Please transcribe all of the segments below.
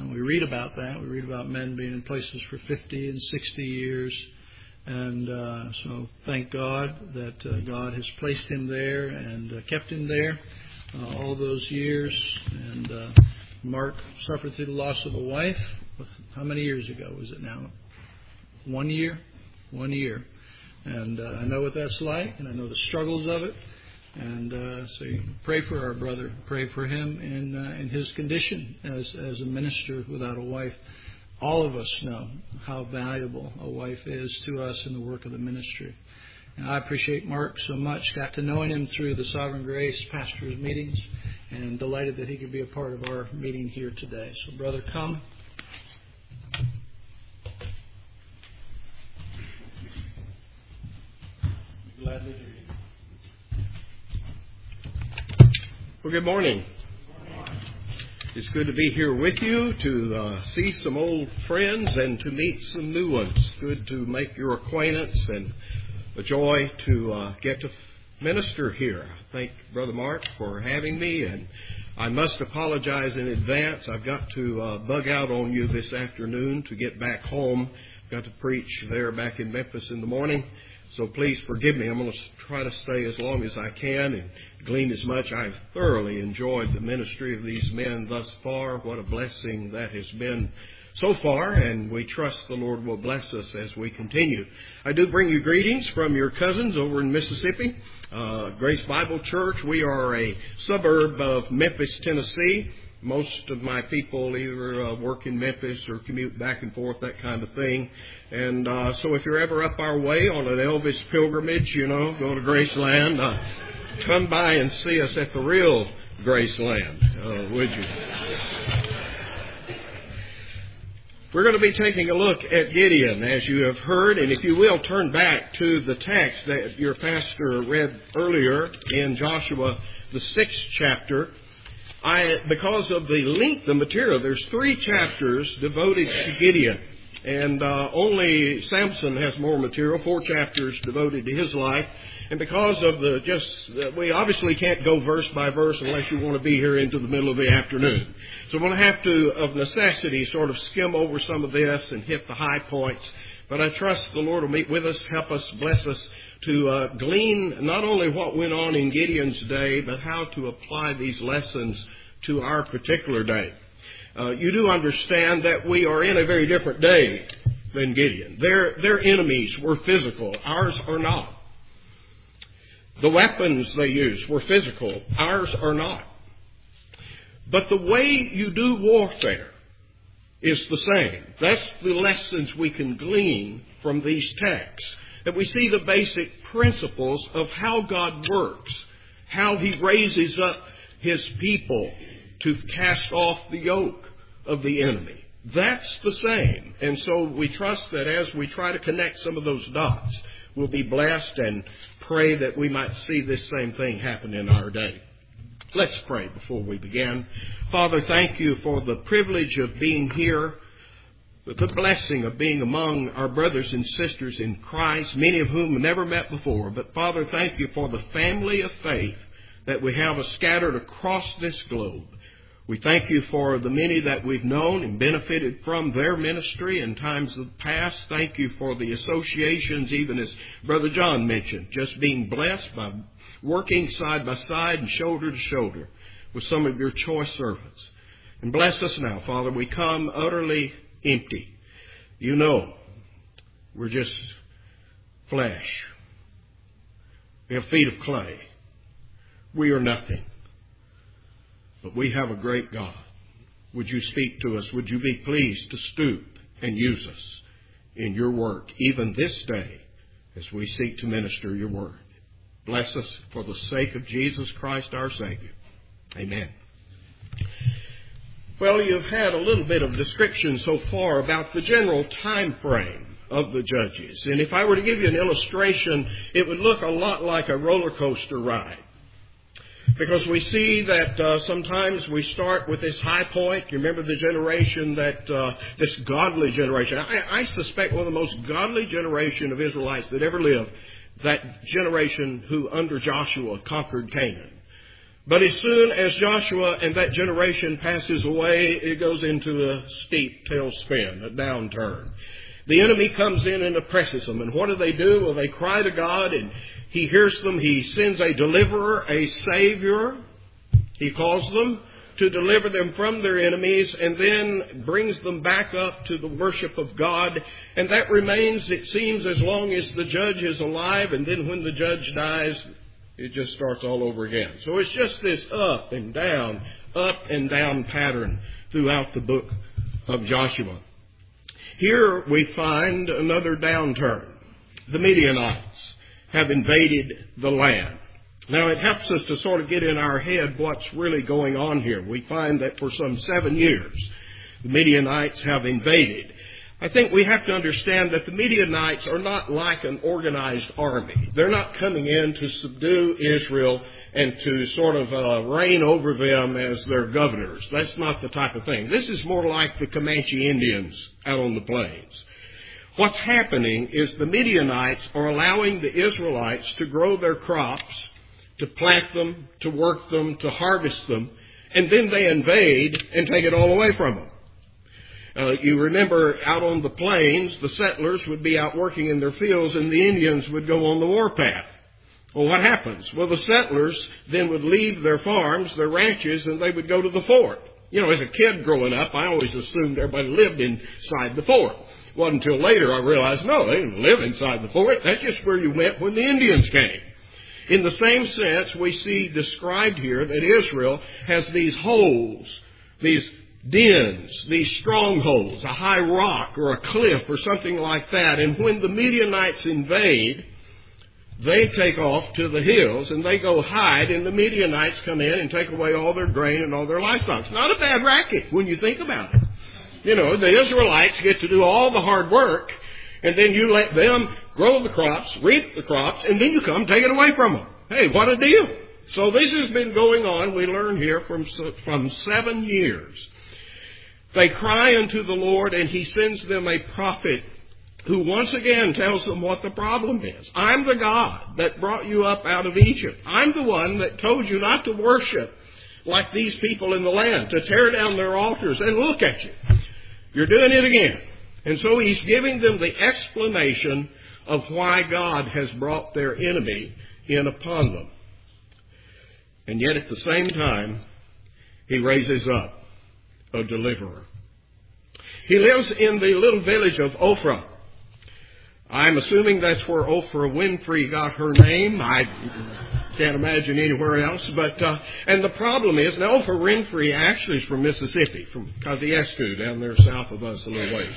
we read about that. We read about men being in places for 50 and 60 years. And so thank God that God has placed him there and kept him there all those years. And Mark suffered through the loss of a wife. How many years ago was it now? 1 year? 1 year. And I know what that's like, and I know the struggles of it. And so you pray for our brother. Pray for him in his condition as a minister without a wife. All of us know how valuable a wife is to us in the work of the ministry. And I appreciate Mark so much. Got to knowing him through the Sovereign Grace Pastors meetings, and delighted that he could be a part of our meeting here today. So, brother, come. Gladly do. Well, good morning. It's good to be here with you, to see some old friends and to meet some new ones. Good to make your acquaintance and a joy to get to minister here. I thank Brother Mark for having me, and I must apologize in advance. I've got to bug out on you this afternoon to get back home. I've got to preach there back in Memphis in the morning. So please forgive me. I'm going to try to stay as long as I can and glean as much. I've thoroughly enjoyed the ministry of these men thus far. What a blessing that has been so far, and we trust the Lord will bless us as we continue. I do bring you greetings from your cousins over in Mississippi, Grace Bible Church. We are a suburb of Memphis, Tennessee. Most of my people either work in Memphis or commute back and forth, that kind of thing. And so if you're ever up our way on an Elvis pilgrimage, go to Graceland, come by and see us at the real Graceland, would you? We're going to be taking a look at Gideon, as you have heard, and if you will, turn back to the text that your pastor read earlier in Joshua, the 6th chapter. Because of the length of material, there's 3 chapters devoted to Gideon. And only Samson has more material, 4 chapters devoted to his life. And because of we obviously can't go verse by verse unless you want to be here into the middle of the afternoon. So we're going to have to, of necessity, sort of skim over some of this and hit the high points. But I trust the Lord will meet with us, help us, bless us to glean not only what went on in Gideon's day, but how to apply these lessons to our particular day. You do understand that we are in a very different day than Gideon. Their enemies were physical. Ours are not. The weapons they used were physical. Ours are not. But the way you do warfare is the same. That's the lessons we can glean from these texts. That we see the basic principles of how God works, how He raises up His people to cast off the yoke of the enemy. That's the same. And so we trust that as we try to connect some of those dots, we'll be blessed and pray that we might see this same thing happen in our day. Let's pray before we begin. Father, thank you for the privilege of being here, the blessing of being among our brothers and sisters in Christ, many of whom have never met before. But Father, thank you for the family of faith that we have scattered across this globe. We thank you for the many that we've known and benefited from their ministry in times of the past. Thank you for the associations, even as Brother John mentioned, just being blessed by working side by side and shoulder to shoulder with some of your choice servants. And bless us now, Father. We come utterly empty. You know, we're just flesh. We have feet of clay. We are nothing. But we have a great God. Would you speak to us? Would you be pleased to stoop and use us in your work, even this day, as we seek to minister your word? Bless us for the sake of Jesus Christ, our Savior. Amen. Well, you've had a little bit of description so far about the general time frame of the Judges. And if I were to give you an illustration, it would look a lot like a roller coaster ride. Because we see that sometimes we start with this high point. You remember the generation this godly generation. I suspect one of the most godly generation of Israelites that ever lived, that generation who under Joshua conquered Canaan. But as soon as Joshua and that generation passes away, it goes into a steep tailspin, a downturn. The enemy comes in and oppresses them. And what do? Well, they cry to God, and He hears them. He sends a deliverer, a Savior, He calls them, to deliver them from their enemies, and then brings them back up to the worship of God. And that remains, it seems, as long as the judge is alive, and then when the judge dies, it just starts all over again. So it's just this up and down pattern throughout the book of Joshua. Here we find another downturn. The Midianites have invaded the land. Now it helps us to sort of get in our head what's really going on here. We find that for some 7 years, the Midianites have invaded. I think we have to understand that the Midianites are not like an organized army. They're not coming in to subdue Israel and to sort of reign over them as their governors. That's not the type of thing. This is more like the Comanche Indians out on the plains. What's happening is the Midianites are allowing the Israelites to grow their crops, to plant them, to work them, to harvest them, and then they invade and take it all away from them. You remember out on the plains, the settlers would be out working in their fields and the Indians would go on the warpath. Well, what happens? Well, the settlers then would leave their farms, their ranches, and they would go to the fort. You know, as a kid growing up, I always assumed everybody lived inside the fort. It wasn't until later I realized, no, they didn't live inside the fort. That's just where you went when the Indians came. In the same sense, we see described here that Israel has these holes, these dens, these strongholds, a high rock or a cliff or something like that. And when the Midianites invade, they take off to the hills and they go hide, and the Midianites come in and take away all their grain and all their livestock. It's not a bad racket when you think about it. You know, the Israelites get to do all the hard work, and then you let them grow the crops, reap the crops, and then you come take it away from them. Hey, what a deal. So this has been going on, we learn here, from 7 years. They cry unto the Lord, and He sends them a prophet who once again tells them what the problem is. I'm the God that brought you up out of Egypt. I'm the one that told you not to worship like these people in the land, to tear down their altars, and look at you. You're doing it again. And so He's giving them the explanation of why God has brought their enemy in upon them. And yet at the same time, He raises up a deliverer. He lives in the little village of Ophrah. I'm assuming that's where Oprah Winfrey got her name. I can't imagine anywhere else. And the problem is, now Oprah Winfrey actually is from Mississippi, from Kosciuszko, down there south of us a little ways.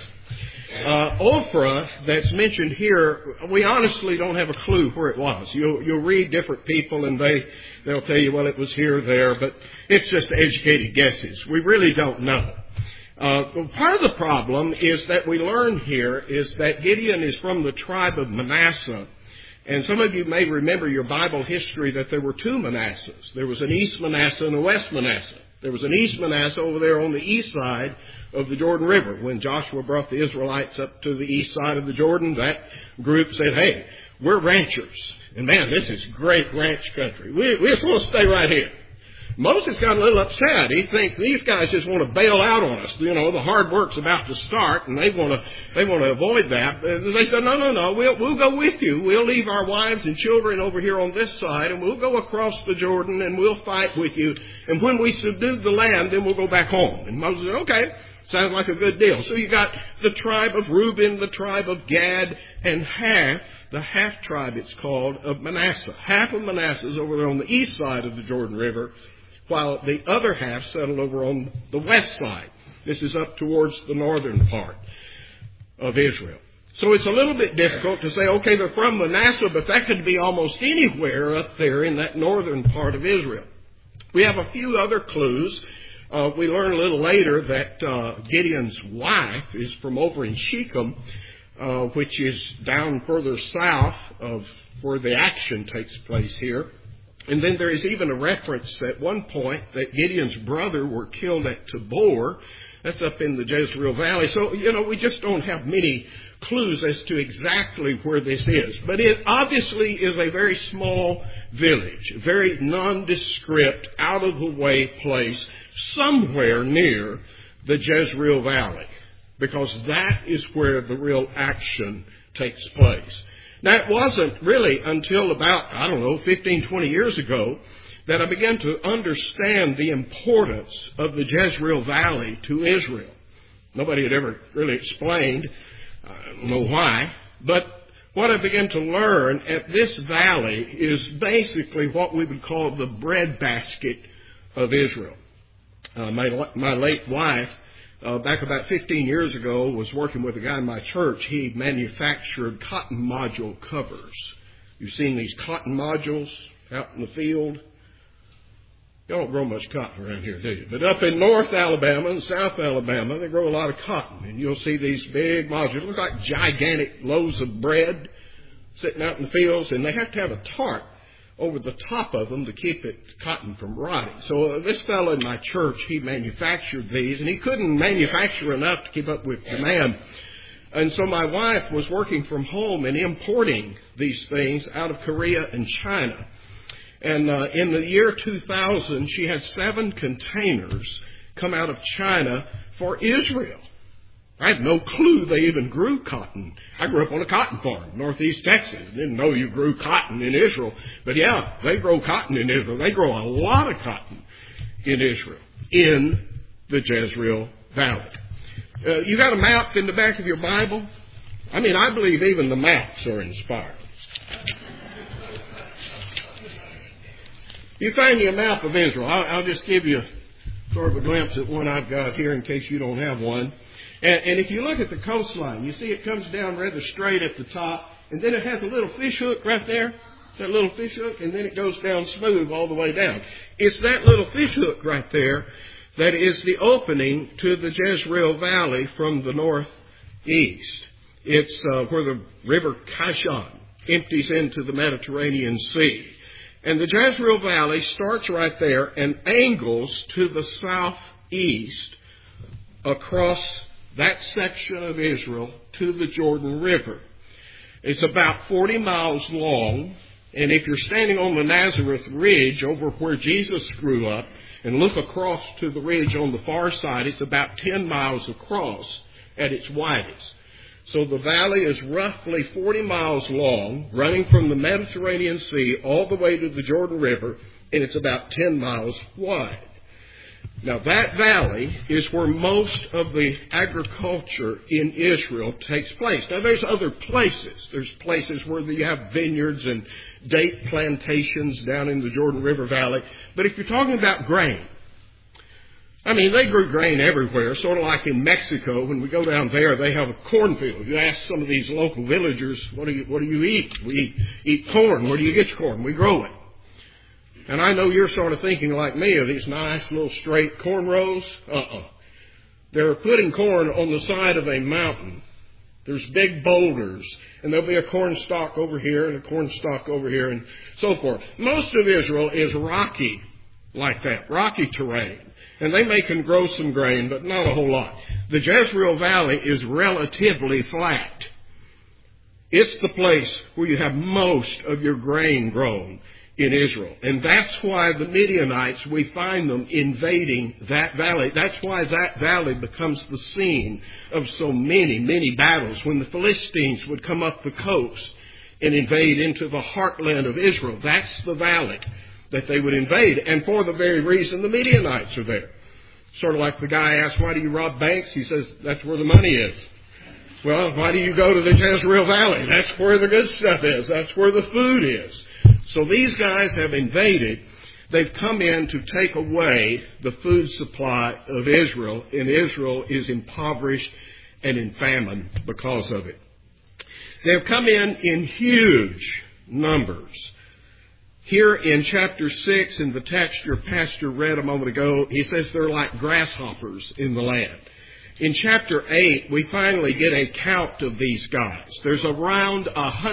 Ophrah, that's mentioned here, we honestly don't have a clue where it was. You'll read different people and they'll tell you, well, it was here or there, but it's just educated guesses. We really don't know. Part of the problem is that we learn here is that Gideon is from the tribe of Manasseh. And some of you may remember your Bible history that there were two Manassehs. There was an East Manasseh and a West Manasseh. There was an East Manasseh over there on the east side of the Jordan River. When Joshua brought the Israelites up to the east side of the Jordan, that group said, hey, we're ranchers. And man, this is great ranch country. We just want to stay right here. Moses got a little upset. He thinks these guys just want to bail out on us. You know, the hard work's about to start, and they want to avoid that. They said, no, we'll go with you. We'll leave our wives and children over here on this side, and we'll go across the Jordan, and we'll fight with you. And when we subdue the land, then we'll go back home. And Moses said, okay, sounds like a good deal. So you got the tribe of Reuben, the tribe of Gad, and the half tribe it's called, of Manasseh. Half of Manasseh is over there on the east side of the Jordan River, while the other half settled over on the west side. This is up towards the northern part of Israel. So it's a little bit difficult to say, okay, they're from Manasseh, but that could be almost anywhere up there in that northern part of Israel. We have a few other clues. We learn a little later that Gideon's wife is from over in Shechem, which is down further south of where the action takes place here. And then there is even a reference at one point that Gideon's brother were killed at Tabor. That's up in the Jezreel Valley. So, we just don't have many clues as to exactly where this is. But it obviously is a very small village, a very nondescript, out-of-the-way place somewhere near the Jezreel Valley, because that is where the real action takes place. Now, it wasn't really until about, 15, 20 years ago that I began to understand the importance of the Jezreel Valley to Israel. Nobody had ever really explained, I don't know why, but what I began to learn at this valley is basically what we would call the breadbasket of Israel. My late wife, back about 15 years ago, was working with a guy in my church. He manufactured cotton module covers. You've seen these cotton modules out in the field? Y'all don't grow much cotton around here, do you? But up in North Alabama and South Alabama, they grow a lot of cotton. And you'll see these big modules, look like gigantic loaves of bread sitting out in the fields. And they have to have a tarp over the top of them to keep it cotton from rotting. So this fellow in my church, he manufactured these. And he couldn't manufacture enough to keep up with demand. And so my wife was working from home and importing these things out of Korea and China. And in the year 2000, she had 7 containers come out of China for Israel. I had no clue they even grew cotton. I grew up on a cotton farm, northeast Texas. Didn't know you grew cotton in Israel. But yeah, they grow cotton in Israel. They grow a lot of cotton in Israel, in the Jezreel Valley. You got a map in the back of your Bible? I believe even the maps are inspired. You find you a map of Israel. I'll just give you sort of a glimpse at one I've got here in case you don't have one. And if you look at the coastline, you see it comes down rather straight at the top, and then it has a little fish hook right there, that little fish hook, and then it goes down smooth all the way down. It's that little fish hook right there that is the opening to the Jezreel Valley from the northeast. It's where the river Kishon empties into the Mediterranean Sea. And the Jezreel Valley starts right there and angles to the southeast across that section of Israel to the Jordan River. It's about 40 miles long, and if you're standing on the Nazareth Ridge over where Jesus grew up and look across to the ridge on the far side, it's about 10 miles across at its widest. So the valley is roughly 40 miles long, running from the Mediterranean Sea all the way to the Jordan River, and it's about 10 miles wide. Now that valley is where most of the agriculture in Israel takes place. Now there's other places. There's places where you have vineyards and date plantations down in the Jordan River Valley. But if you're talking about grain, they grew grain everywhere, sort of like in Mexico. When we go down there, they have a cornfield. You ask some of these local villagers, what do you eat? We eat corn. Where do you get your corn? We grow it. And I know you're sort of thinking like me of these nice little straight corn rows. They're putting corn on the side of a mountain. There's big boulders, and there'll be a corn stalk over here and a corn stalk over here and so forth. Most of Israel is rocky like that, rocky terrain. And they may can grow some grain, but not a whole lot. The Jezreel Valley is relatively flat. It's the place where you have most of your grain grown in Israel. And that's why the Midianites, we find them invading that valley. That's why that valley becomes the scene of so many, many battles. When the Philistines would come up the coast and invade into the heartland of Israel, that's the valley that they would invade. And for the very reason the Midianites are there. Sort of like the guy asked, why do you rob banks? He says, that's where the money is. Well, why do you go to the Jezreel Valley? That's where the good stuff is. That's where the food is. So these guys have invaded. They've come in to take away the food supply of Israel, and Israel is impoverished and in famine because of it. They've come in huge numbers. Here in chapter 6, in the text your pastor read a moment ago, he says they're like grasshoppers in the land. In chapter 8, we finally get a count of these guys. There's around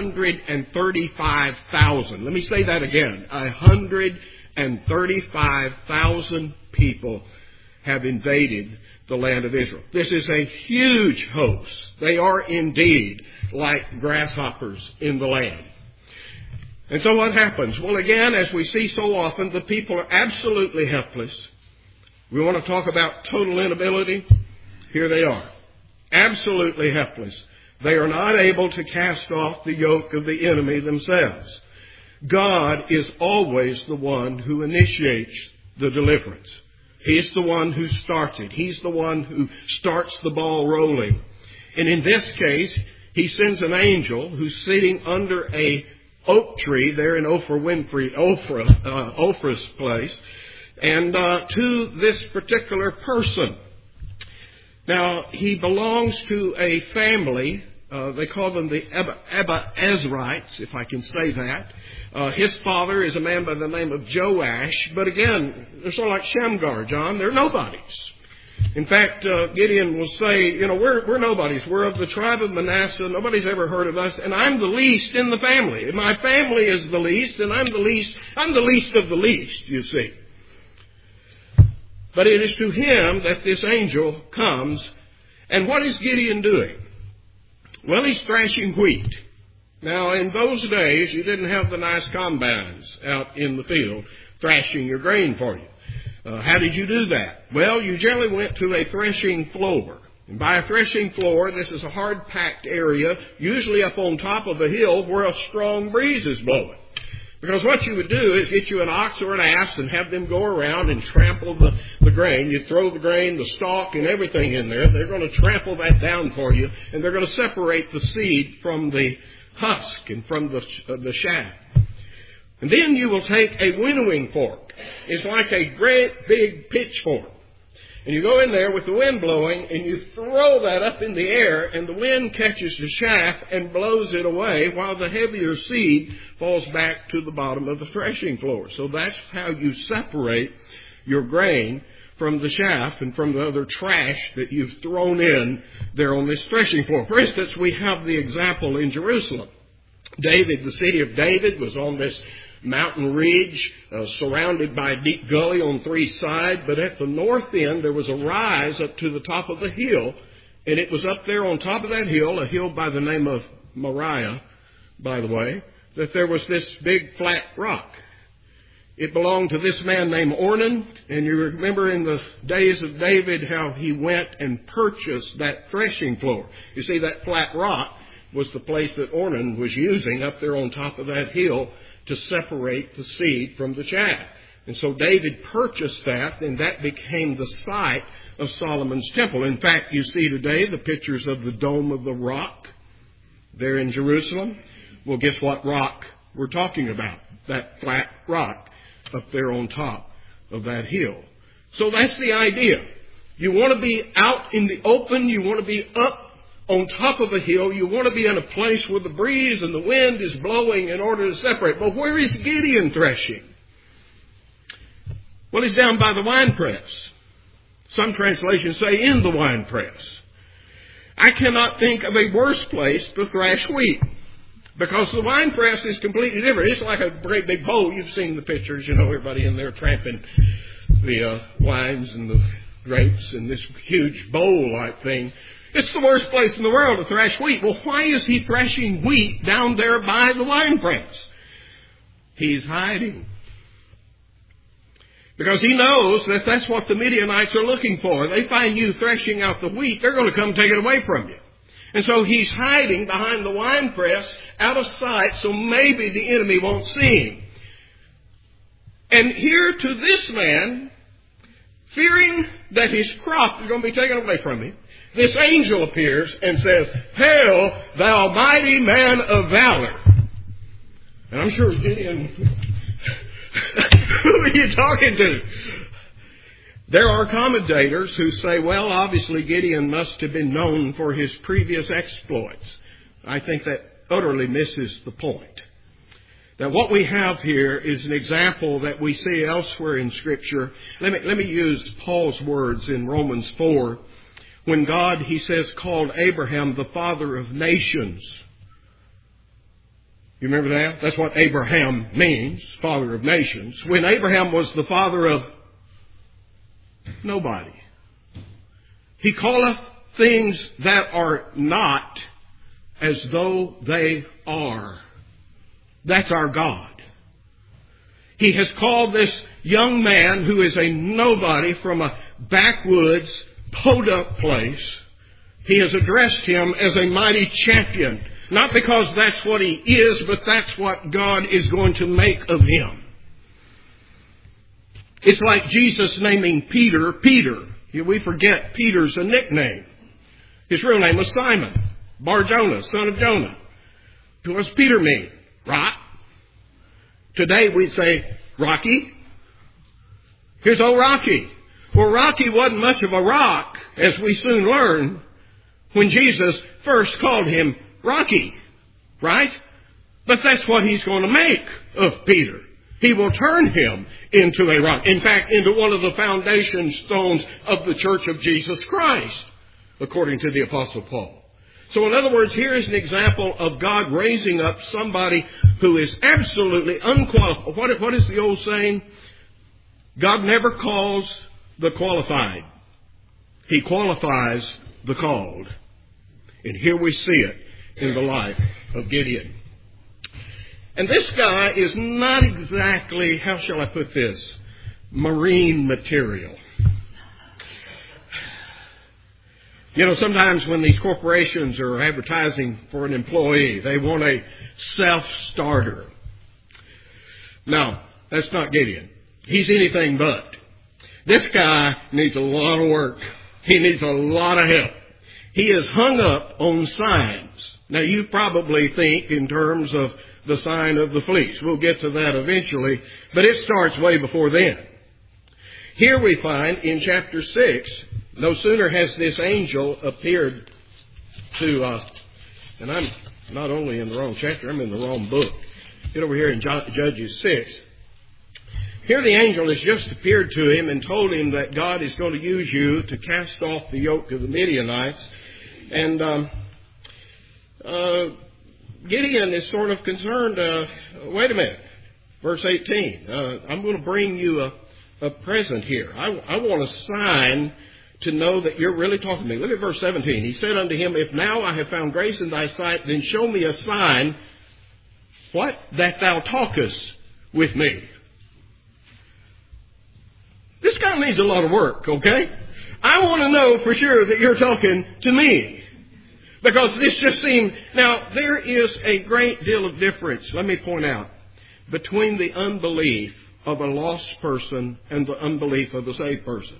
135,000. Let me say that again. 135,000 people have invaded the land of Israel. This is a huge host. They are indeed like grasshoppers in the land. And so what happens? Well, again, as we see so often, the people are absolutely helpless. We want to talk about total inability. Here they are. Absolutely helpless. They are not able to cast off the yoke of the enemy themselves. God is always the one who initiates the deliverance. He's the one who starts it. He's the one who starts the ball rolling. And in this case, He sends an angel who's sitting under a oak tree there in Ophrah's place, and to this particular person. Now, he belongs to a family. They call them the Abiezrites, if I can say that. His father is a man by the name of Joash. But again, they're sort of like Shamgar, John. They're nobodies. In fact, Gideon will say, we're nobodies. We're of the tribe of Manasseh. Nobody's ever heard of us. And I'm the least in the family. My family is the least, and I'm the least of the least, you see. But it is to him that this angel comes. And what is Gideon doing? Well, he's thrashing wheat. Now, in those days, you didn't have the nice combines out in the field thrashing your grain for you. How did you do that? Well, you generally went to a threshing floor. And by a threshing floor, this is a hard-packed area, usually up on top of a hill where a strong breeze is blowing. Because what you would do is get you an ox or an ass and have them go around and trample the grain. You throw the grain, the stalk, and everything in there. They're going to trample that down for you, and they're going to separate the seed from the husk and from the chaff. And then you will take a winnowing fork. It's like a great big pitchfork. And you go in there with the wind blowing, and you throw that up in the air, and the wind catches the chaff and blows it away, while the heavier seed falls back to the bottom of the threshing floor. So that's how you separate your grain from the chaff and from the other trash that you've thrown in there on this threshing floor. For instance, we have the example in Jerusalem. David, the city of David, was on this mountain ridge, surrounded by a deep gully on three sides. But at the north end, there was a rise up to the top of the hill. And it was up there on top of that hill, a hill by the name of Moriah, by the way, that there was this big flat rock. It belonged to this man named Ornan. And you remember in the days of David how he went and purchased that threshing floor. You see, that flat rock was the place that Ornan was using up there on top of that hill to separate the seed from the chaff. And so David purchased that, and that became the site of Solomon's temple. In fact, you see today the pictures of the Dome of the Rock there in Jerusalem. Well, guess what rock we're talking about? That flat rock up there on top of that hill. So that's the idea. You want to be out in the open. You want to be up on top of a hill. You want to be in a place where the breeze and the wind is blowing in order to separate. But where is Gideon threshing? Well, he's down by the winepress. Some translations say in the winepress. I cannot think of a worse place to thrash wheat, because the winepress is completely different. It's like a great big bowl. You've seen the pictures, everybody in there tramping the wines and the grapes in this huge bowl-like thing. It's the worst place in the world to thrash wheat. Well, why is he thrashing wheat down there by the winepress? He's hiding. Because he knows that that's what the Midianites are looking for. They find you threshing out the wheat, they're going to come take it away from you. And so he's hiding behind the winepress, out of sight, so maybe the enemy won't see him. And here to this man, fearing that his crop is going to be taken away from him, this angel appears and says, "Hail, thou mighty man of valor." And I'm sure Gideon, who are you talking to? There are commentators who say, well, obviously Gideon must have been known for his previous exploits. I think that utterly misses the point. That what we have here is an example that we see elsewhere in Scripture. Let me use Paul's words in Romans 4. When God, he says, called Abraham the father of nations. You remember that? That's what Abraham means, father of nations. When Abraham was the father of nobody. He calleth things that are not as though they are. That's our God. He has called this young man who is a nobody from a backwoods, podunk place. He has addressed him as a mighty champion. Not because that's what he is, but that's what God is going to make of him. It's like Jesus naming Peter, Peter. We forget Peter's a nickname. His real name was Simon, Bar-Jonah, son of Jonah. What does Peter mean? Rock. Today we'd say Rocky. Here's old Rocky. Well, Rocky wasn't much of a rock, as we soon learn, when Jesus first called him Rocky. Right? But that's what he's going to make of Peter. He will turn him into a rock. In fact, into one of the foundation stones of the Church of Jesus Christ, according to the Apostle Paul. So in other words, here is an example of God raising up somebody who is absolutely unqualified. What is the old saying? God never calls the qualified. He qualifies the called. And here we see it in the life of Gideon. And this guy is not exactly, how shall I put this, marine material. You know, sometimes when these corporations are advertising for an employee, they want a self-starter. No, that's not Gideon. He's anything but. This guy needs a lot of work. He needs a lot of help. He is hung up on signs. Now, you probably think in terms of the sign of the fleece. We'll get to that eventually, but it starts way before then. Here we find in chapter 6, no sooner has this angel appeared to, and I'm not only in the wrong chapter, I'm in the wrong book. Get over here in Judges 6. Here the angel has just appeared to him and told him that God is going to use you to cast off the yoke of the Midianites. And Gideon is sort of concerned, wait a minute, verse 18, I'm going to bring you a present here. I want a sign to know that you're really talking to me. Look at verse 17. He said unto him, if now I have found grace in thy sight, then show me a sign, what? That thou talkest with me. This guy needs a lot of work, okay? I want to know for sure that you're talking to me. Because this just seemed... Now, there is a great deal of difference, let me point out, between the unbelief of a lost person and the unbelief of a saved person.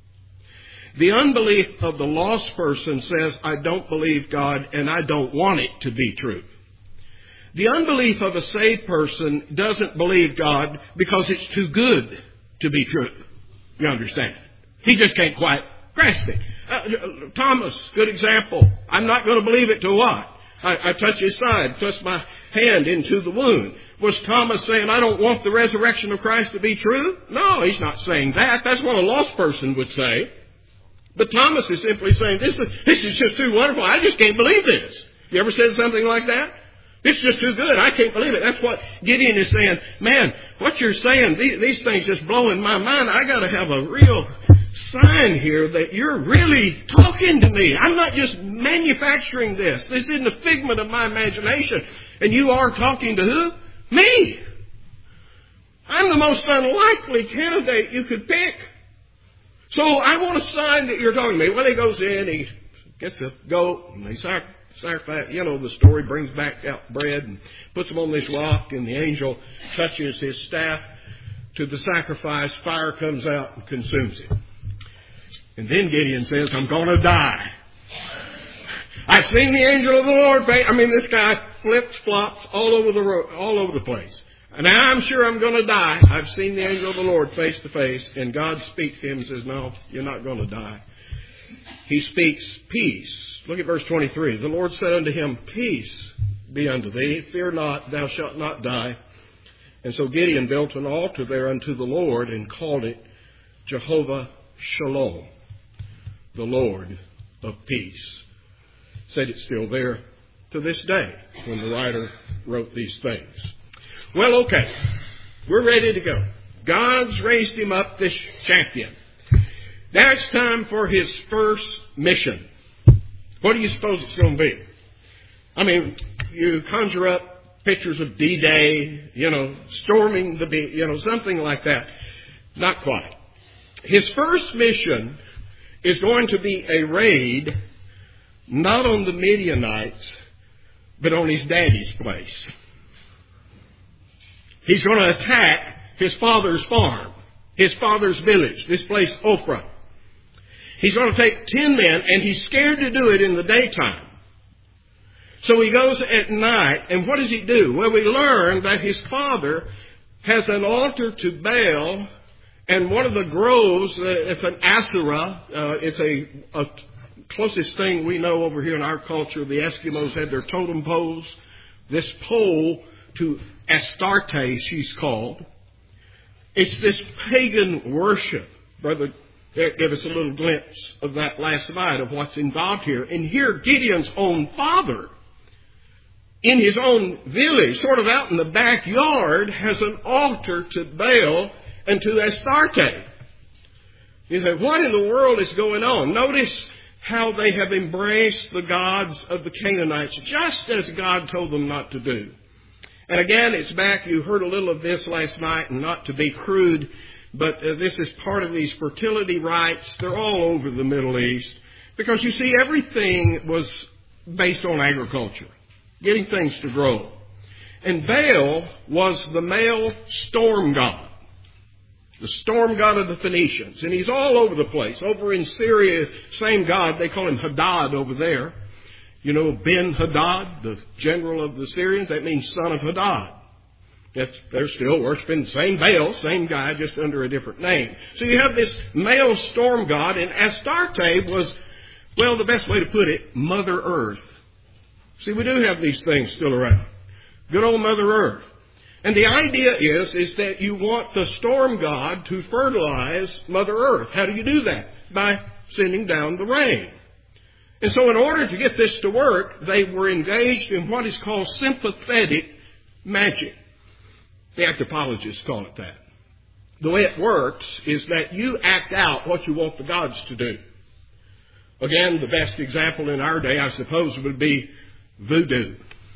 The unbelief of the lost person says, I don't believe God and I don't want it to be true. The unbelief of a saved person doesn't believe God because it's too good to be true. You understand? He just can't quite grasp it. Thomas, good example. I'm not going to believe it to what? I touch his side, thrust my hand into the wound. Was Thomas saying, I don't want the resurrection of Christ to be true? No, he's not saying that. That's what a lost person would say. But Thomas is simply saying, this is just too wonderful. I just can't believe this. You ever said something like that? It's just too good. I can't believe it. That's what Gideon is saying. Man, what you're saying, these things just blowing my mind. I got to have a real sign here that you're really talking to me. I'm not just manufacturing this. This isn't a figment of my imagination. And you are talking to who? Me. I'm the most unlikely candidate you could pick. So I want a sign that you're talking to me. Well, he goes in, he gets a goat, and they sacrifice. You know the story, brings back out bread and puts them on this rock, and the angel touches his staff to the sacrifice. Fire comes out and consumes it. And then Gideon says, I'm going to die. I've seen the angel of the Lord. This guy flips, flops all over the road, all over the place. And now I'm sure I'm going to die. I've seen the angel of the Lord face to face. And God speaks to him and says, no, you're not going to die. He speaks peace. Look at verse 23. The Lord said unto him, peace be unto thee. Fear not, thou shalt not die. And so Gideon built an altar there unto the Lord and called it Jehovah Shalom, the Lord of peace. Said it's still there to this day when the writer wrote these things. Well, okay. We're ready to go. God's raised him up, this champion. Now it's time for his first mission. What do you suppose it's going to be? I mean, you conjure up pictures of D-Day, storming the, something like that. Not quite. His first mission is going to be a raid, not on the Midianites, but on his daddy's place. He's going to attack his father's farm, his father's village, this place, Ophrah. He's going to take 10 men, and he's scared to do it in the daytime. So he goes at night, and what does he do? Well, we learn that his father has an altar to Baal, and one of the groves, it's an Asherah, it's a closest thing we know over here in our culture. The Eskimos had their totem poles. This pole to Astarte, she's called. It's this pagan worship. Brother gave us a little glimpse of that last night of what's involved here. And here, Gideon's own father, in his own village, sort of out in the backyard, has an altar to Baal and to Astarte. You say, what in the world is going on? Notice how they have embraced the gods of the Canaanites, just as God told them not to do. And again, it's back, you heard a little of this last night, and not to be crude, but this is part of these fertility rites. They're all over the Middle East. Because you see, everything was based on agriculture, getting things to grow. And Baal was the male storm god, the storm god of the Phoenicians. And he's all over the place. Over in Syria, same god, they call him Hadad over there. You know, Ben-Hadad, the general of the Syrians, that means son of Hadad. They're still worshiping the same Baal, same guy, just under a different name. So you have this male storm god, and Astarte was, well, the best way to put it, Mother Earth. See, we do have these things still around. Good old Mother Earth. And the idea is that you want the storm god to fertilize Mother Earth. How do you do that? By sending down the rain. And so in order to get this to work, they were engaged in what is called sympathetic magic. The anthropologists call it that. The way it works is that you act out what you want the gods to do. Again, the best example in our day, I suppose, would be voodoo.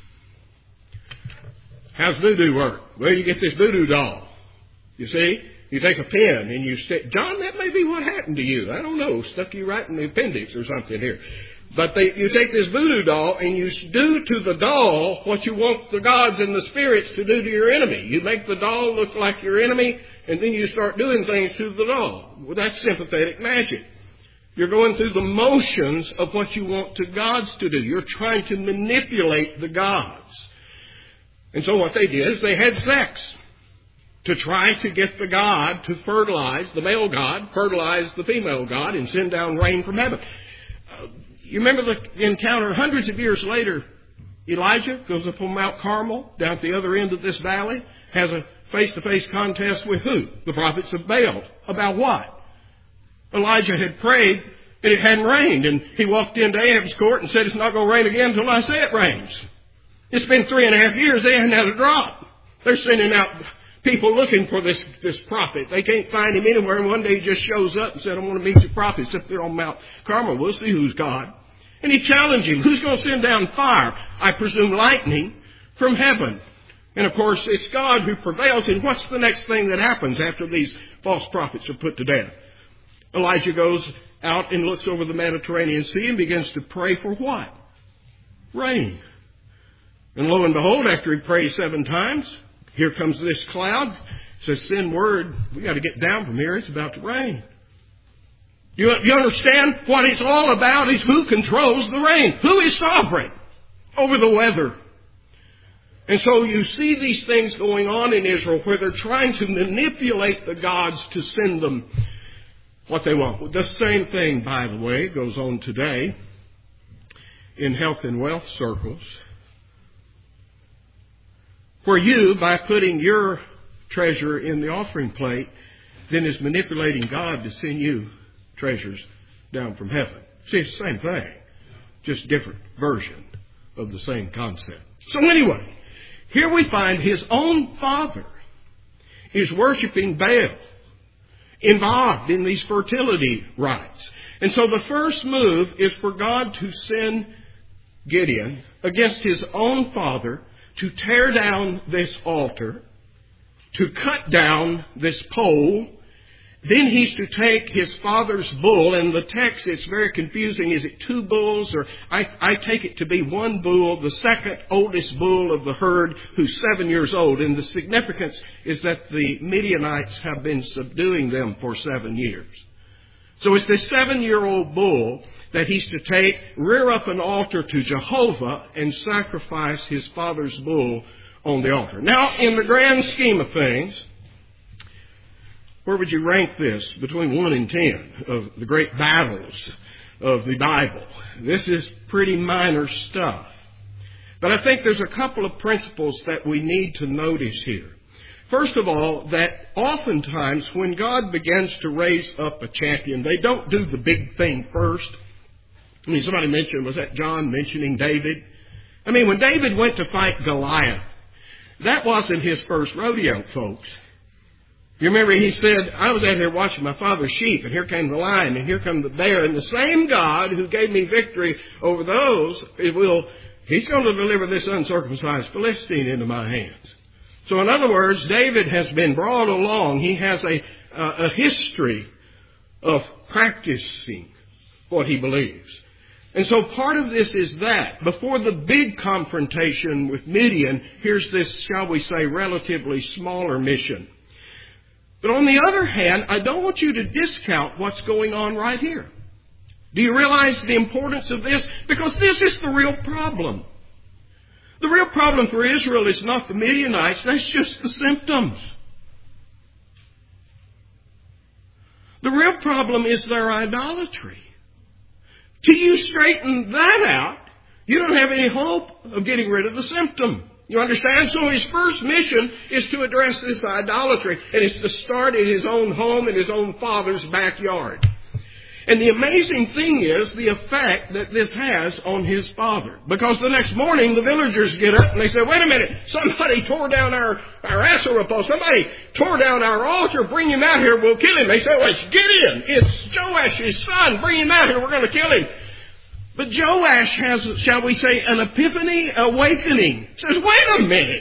How's voodoo work? Well, you get this voodoo doll. You see? You take a pen and you stick... John, that may be what happened to you. I don't know. Stuck you right in the appendix or something here. But you take this voodoo doll and you do to the doll what you want the gods and the spirits to do to your enemy. You make the doll look like your enemy, and then you start doing things to the doll. Well, that's sympathetic magic. You're going through the motions of what you want the gods to do. You're trying to manipulate the gods. And so what they did is they had sex to try to get the god to fertilize, the male god, fertilize the female god and send down rain from heaven. You remember the encounter hundreds of years later? Elijah goes up on Mount Carmel, down at the other end of this valley, has a face-to-face contest with who? The prophets of Baal. About what? Elijah had prayed and it hadn't rained. And he walked into Ahab's court and said, it's not going to rain again until I say it rains. It's been 3.5 years. They haven't had a drop. They're sending out people looking for this prophet. They can't find him anywhere. And one day he just shows up and said, I want to meet your prophets up there on Mount Carmel. We'll see who's God. And he challenged him. Who's going to send down fire? I presume lightning from heaven. And of course, it's God who prevails. And what's the next thing that happens after these false prophets are put to death? Elijah goes out and looks over the Mediterranean Sea and begins to pray for what? Rain. And lo and behold, after he prays 7 times, here comes this cloud. Says, send word. We got to get down from here. It's about to rain. You understand? What it's all about is who controls the rain. Who is sovereign over the weather. And so you see these things going on in Israel where they're trying to manipulate the gods to send them what they want. The same thing, by the way, goes on today in health and wealth circles, where you, by putting your treasure in the offering plate, then is manipulating God to send you treasures down from heaven. See, it's the same thing, just different version of the same concept. So anyway, here we find his own father is worshiping Baal, involved in these fertility rites. And so the first move is for God to send Gideon against his own father to tear down this altar, to cut down this pole. Then he's to take his father's bull, and the text is very confusing. Is it 2 bulls? Or I take it to be 1 bull, the second oldest bull of the herd, who's 7 years old. And the significance is that the Midianites have been subduing them for 7 years. So it's this 7-year-old bull that he's to take, rear up an altar to Jehovah, and sacrifice his father's bull on the altar. Now, in the grand scheme of things, where would you rank this between 1 and 10 of the great battles of the Bible? This is pretty minor stuff. But I think there's a couple of principles that we need to notice here. First of all, that oftentimes when God begins to raise up a champion, they don't do the big thing first. I mean, somebody mentioned, was that John mentioning David? I mean, when David went to fight Goliath, that wasn't his first rodeo, folks. You remember he said, I was out here watching my father's sheep, and here came the lion, and here come the bear, and the same God who gave me victory over those, he's going to deliver this uncircumcised Philistine into my hands. So in other words, David has been brought along. He has a history of practicing what he believes. And so part of this is that. Before the big confrontation with Midian, here's this, shall we say, relatively smaller mission. But on the other hand, I don't want you to discount what's going on right here. Do you realize the importance of this? Because this is the real problem. The real problem for Israel is not the Midianites, that's just the symptoms. The real problem is their idolatry. Till you straighten that out, you don't have any hope of getting rid of the symptom. You understand? So his first mission is to address this idolatry, and it's to start in his own home, in his own father's backyard. And the amazing thing is the effect that this has on his father. Because the next morning, the villagers get up and they say, wait a minute, somebody tore down our Asherah pole. Somebody tore down our altar. Bring him out here, we'll kill him. They say, well, it's Gideon. It's Joash's son. Bring him out here, we're going to kill him. But Joash has, shall we say, an epiphany, awakening. He says, wait a minute.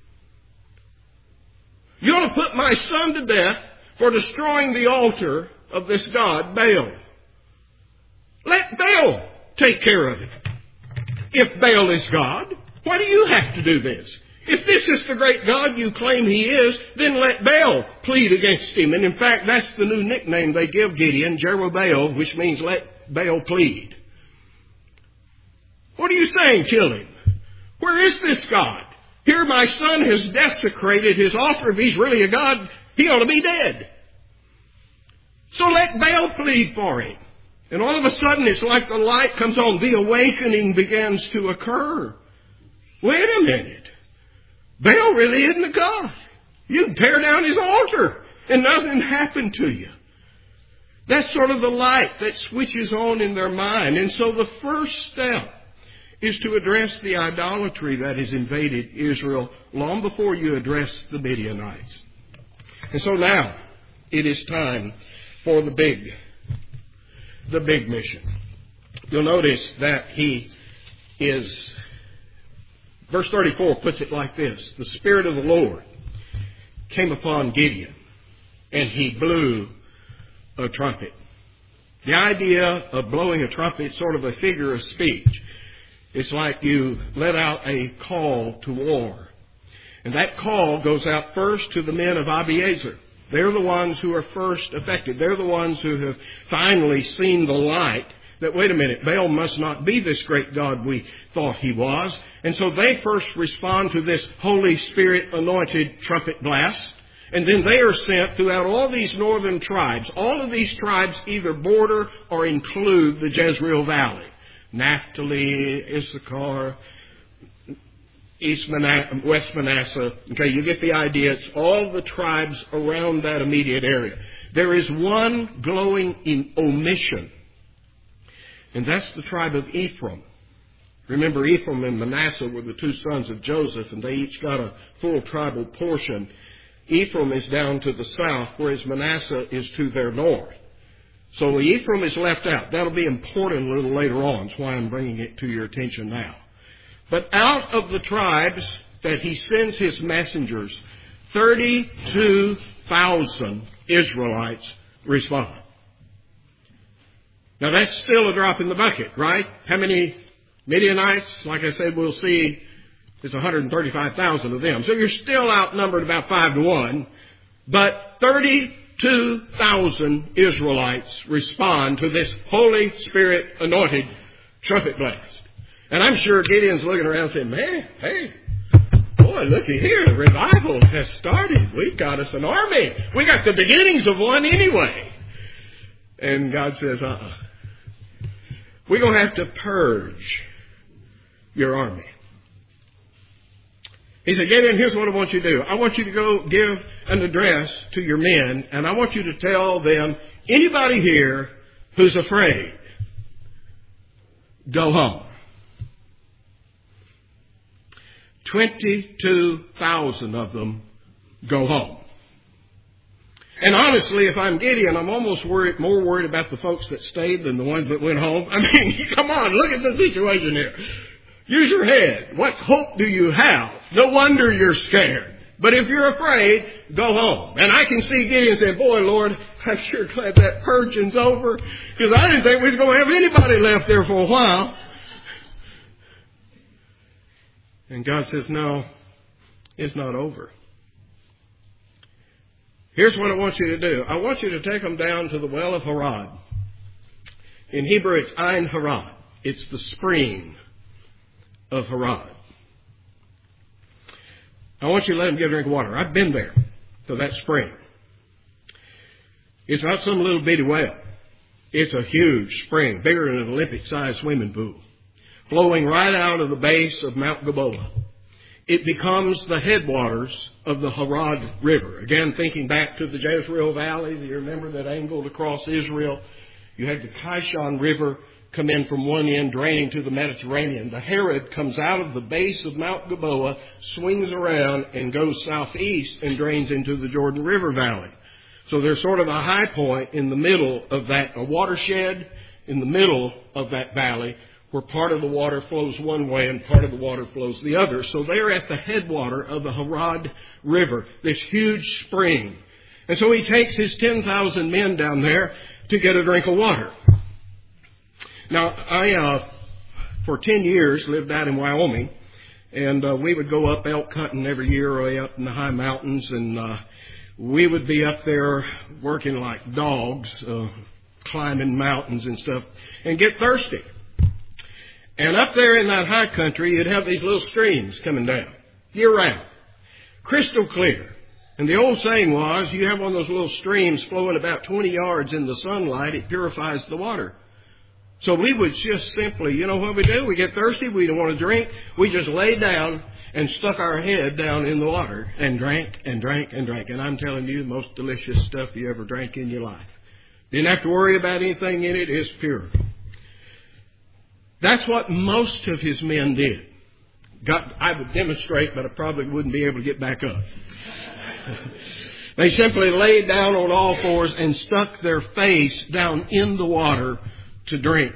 You're going to put my son to death for destroying the altar of this god, Baal. Let Baal take care of it. If Baal is God, why do you have to do this? If this is the great God you claim he is, then let Baal plead against him. And in fact, that's the new nickname they give Gideon, Jerubbaal, which means let Baal plead. What are you saying, kill him? Where is this God? Here my son has desecrated his altar. If he's really a God, he ought to be dead. So let Baal plead for him. And all of a sudden, it's like the light comes on. The awakening begins to occur. Wait a minute. Baal really isn't a God. You can tear down his altar and nothing happened to you. That's sort of the light that switches on in their mind. And so the first step is to address the idolatry that has invaded Israel long before you address the Midianites. And so now it is time for the big mission. You'll notice that he is, verse 34 puts it like this. The Spirit of the Lord came upon Gideon, and he blew a trumpet. The idea of blowing a trumpet is sort of a figure of speech. It's like you let out a call to war. And that call goes out first to the men of Abiezer. They're the ones who are first affected. They're the ones who have finally seen the light that, wait a minute, Baal must not be this great God we thought he was. And so they first respond to this Holy Spirit anointed trumpet blast. And then they are sent throughout all these northern tribes. All of these tribes either border or include the Jezreel Valley. Naphtali, Issachar, West Manasseh. Okay, you get the idea. It's all the tribes around that immediate area. There is one glowing omission, and that's the tribe of Ephraim. Remember, Ephraim and Manasseh were the two sons of Joseph, and they each got a full tribal portion. Ephraim is down to the south, whereas Manasseh is to their north. So Ephraim is left out. That'll be important a little later on. That's why I'm bringing it to your attention now. But out of the tribes that he sends his messengers, 32,000 Israelites respond. Now that's still a drop in the bucket, right? How many Midianites? Like I said, we'll see it's 135,000 of them. So you're still outnumbered about 5-1. But 32,000 Israelites respond to this Holy Spirit anointed trumpet blast. And I'm sure Gideon's looking around saying, man, hey, boy, looky here, the revival has started. We've got us an army. We got the beginnings of one anyway. And God says, we're going to have to purge your army. He said, Gideon, here's what I want you to do. I want you to go give an address to your men, and I want you to tell them, anybody here who's afraid, go home. 22,000 of them go home. And honestly, if I'm Gideon, I'm almost more worried about the folks that stayed than the ones that went home. I mean, come on, look at the situation here. Use your head. What hope do you have? No wonder you're scared. But if you're afraid, go home. And I can see Gideon saying, boy, Lord, I'm sure glad that purging's over, because I didn't think we was going to have anybody left there for a while. And God says, no, it's not over. Here's what I want you to do. I want you to take them down to the well of Harod. In Hebrew, it's Ein Harod. It's the spring of Harod. I want you to let them get a drink of water. I've been there to that spring. It's not some little bitty well. It's a huge spring, bigger than an Olympic-sized swimming pool, flowing right out of the base of Mount Gilboa. It becomes the headwaters of the Harod River. Again, thinking back to the Jezreel Valley, do you remember that angled across Israel? You had the Kishon River come in from one end, draining to the Mediterranean. The Harod comes out of the base of Mount Gilboa, swings around, and goes southeast and drains into the Jordan River Valley. So there's sort of a high point in the middle of that, a watershed in the middle of that valley, where part of the water flows one way and part of the water flows the other. So they're at the headwater of the Harod River, this huge spring. And so he takes his 10,000 men down there to get a drink of water. Now, I, for 10 years, lived out in Wyoming, and we would go up elk hunting every year way up in the high mountains, and we would be up there working like dogs, climbing mountains and stuff, and get thirsty. And up there in that high country, you'd have these little streams coming down year-round, crystal clear. And the old saying was, you have one of those little streams flowing about 20 yards in the sunlight, it purifies the water. So we would just simply, you know what we do? We get thirsty, we don't want to drink, we just lay down and stuck our head down in the water and drank and drank and drank. And I'm telling you, the most delicious stuff you ever drank in your life. Didn't have to worry about anything in it, it's pure. That's what most of his men did. I would demonstrate, but I probably wouldn't be able to get back up. They simply laid down on all fours and stuck their face down in the water to drink.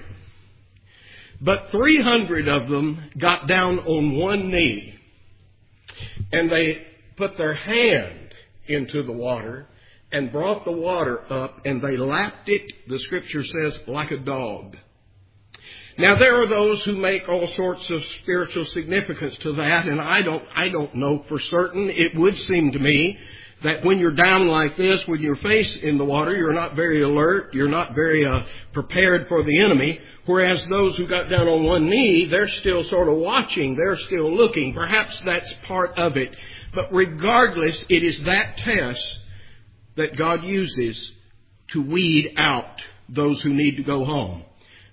But 300 of them got down on one knee, and they put their hand into the water and brought the water up, and they lapped it, the scripture says, like a dog. Now, there are those who make all sorts of spiritual significance to that, and I don't know for certain. It would seem to me that when you're down like this with your face in the water, you're not very alert, you're not very prepared for the enemy, whereas those who got down on one knee, they're still sort of watching, they're still looking. Perhaps that's part of it. But regardless, it is that test that God uses to weed out those who need to go home.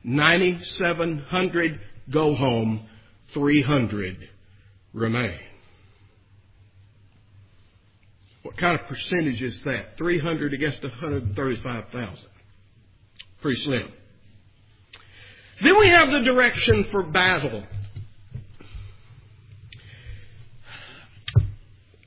9,700 go home, 300 remain. What kind of percentage is that? 300 against 135,000. Pretty slim. Then we have the direction for battle.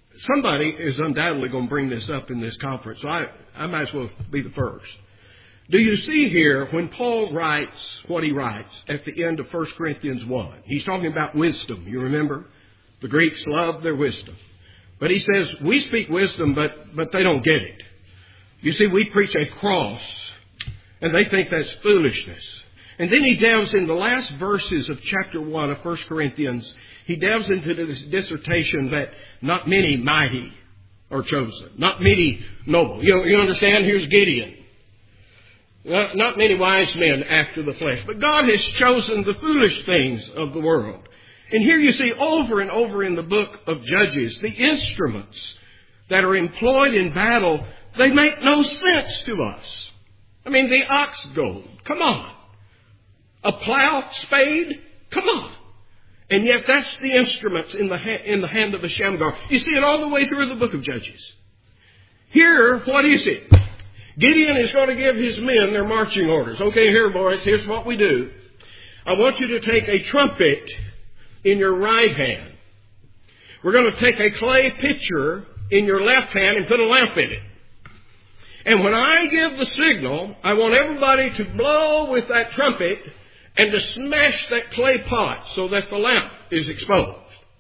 Somebody is undoubtedly going to bring this up in this conference, so I might as well be the first. Do you see here when Paul writes what he writes at the end of 1 Corinthians 1? He's talking about wisdom, you remember? The Greeks love their wisdom. But he says, we speak wisdom, but they don't get it. You see, we preach a cross, and they think that's foolishness. And then he delves in the last verses of chapter 1 of 1 Corinthians. He delves into this dissertation that not many mighty are chosen. Not many noble. You understand? Here's Gideon. Not many wise men after the flesh. But God has chosen the foolish things of the world. And here you see over and over in the book of Judges, the instruments that are employed in battle, they make no sense to us. I mean, the ox goad, come on. A plow, spade, come on. And yet that's the instruments in the hand of the Shamgar. You see it all the way through the book of Judges. Here, what is it? Gideon is going to give his men their marching orders. Okay, here, boys, here's what we do. I want you to take a trumpet in your right hand. We're going to take a clay pitcher in your left hand and put a lamp in it. And when I give the signal, I want everybody to blow with that trumpet and to smash that clay pot so that the lamp is exposed.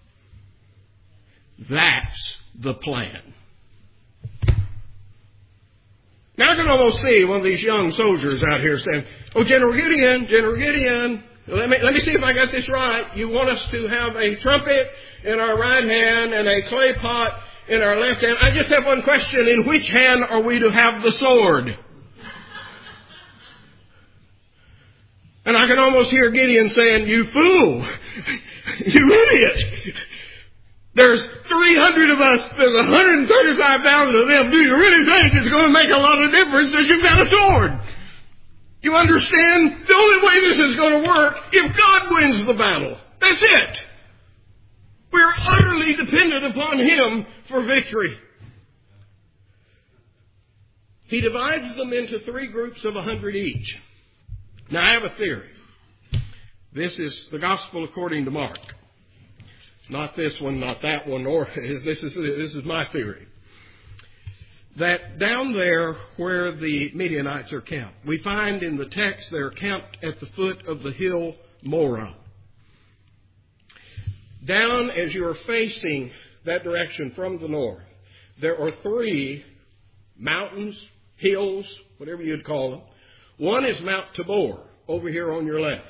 That's the plan. Now I can almost see one of these young soldiers out here saying, "Oh, General Gideon, let me see if I got this right. You want us to have a trumpet in our right hand and a clay pot in our left hand. I just have one question. In which hand are we to have the sword?" And I can almost hear Gideon saying, "You fool! You idiot! There's 300 of us, there's 135,000 of them. Do you really think it's going to make a lot of difference that you've got a sword? You understand? The only way this is going to work if God wins the battle. That's it. We're utterly dependent upon Him for victory." He divides them into 3 groups of 100 each. Now, I have a theory. This is the gospel according to Mark. Not this one, not that one, or this is my theory. That down there where the Midianites are camped, we find in the text they're camped at the foot of the hill Morah. Down as you are facing that direction from the north, there are 3 mountains, hills, whatever you'd call them. One is Mount Tabor, over here on your left.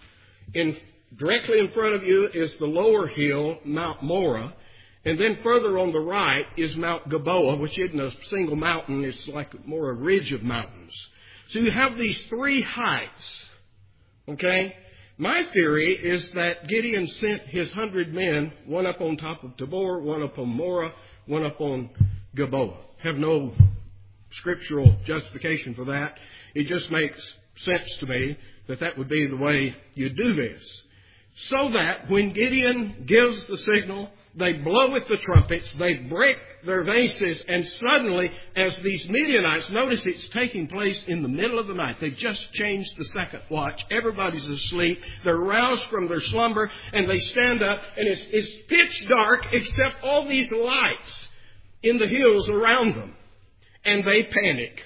Directly in front of you is the lower hill, Mount Morah. And then further on the right is Mount Gilboa, which isn't a single mountain. It's like more a ridge of mountains. So you have these 3 heights. Okay? My theory is that Gideon sent his 100 men, one up on top of Tabor, one up on Morah, one up on Gilboa. Have no scriptural justification for that. It just makes sense to me that that would be the way you do this. So that when Gideon gives the signal, they blow with the trumpets, they break their vases, and suddenly, as these Midianites, notice it's taking place in the middle of the night. They've just changed the second watch. Everybody's asleep. They're roused from their slumber, and they stand up, and it's pitch dark except all these lights in the hills around them. And they panic.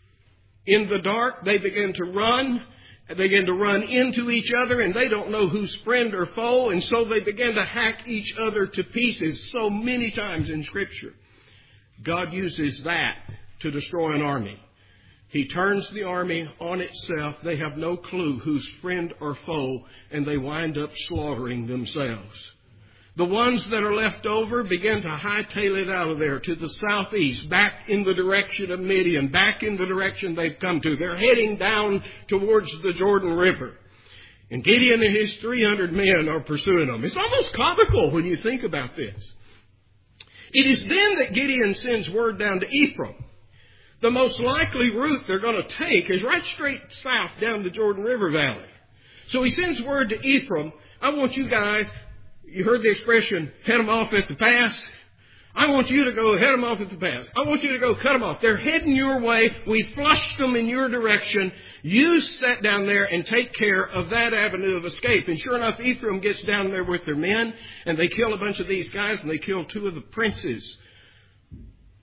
In the dark, they begin to run. They begin to run into each other, and they don't know who's friend or foe, and so they begin to hack each other to pieces so many times in Scripture. God uses that to destroy an army. He turns the army on itself. They have no clue who's friend or foe, and they wind up slaughtering themselves. The ones that are left over begin to hightail it out of there to the southeast, back in the direction of Midian, back in the direction they've come to. They're heading down towards the Jordan River. And Gideon and his 300 men are pursuing them. It's almost comical when you think about this. It is then that Gideon sends word down to Ephraim. The most likely route they're going to take is right straight south down the Jordan River Valley. So he sends word to Ephraim, "I want you guys..." You heard the expression, head them off at the pass. I want you to go head them off at the pass. I want you to go cut them off. They're heading your way. We flushed them in your direction. You sit down there and take care of that avenue of escape. And sure enough, Ephraim gets down there with their men, and they kill a bunch of these guys, and they kill 2 of the princes